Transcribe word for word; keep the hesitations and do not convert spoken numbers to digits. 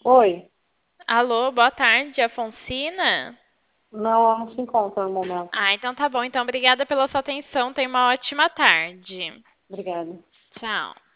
Oi. Alô, boa tarde, Afonsina? Não, ela não se encontra no momento. Ah, então tá bom. Então, obrigada pela sua atenção. Tenha uma ótima tarde. Obrigada. Tchau.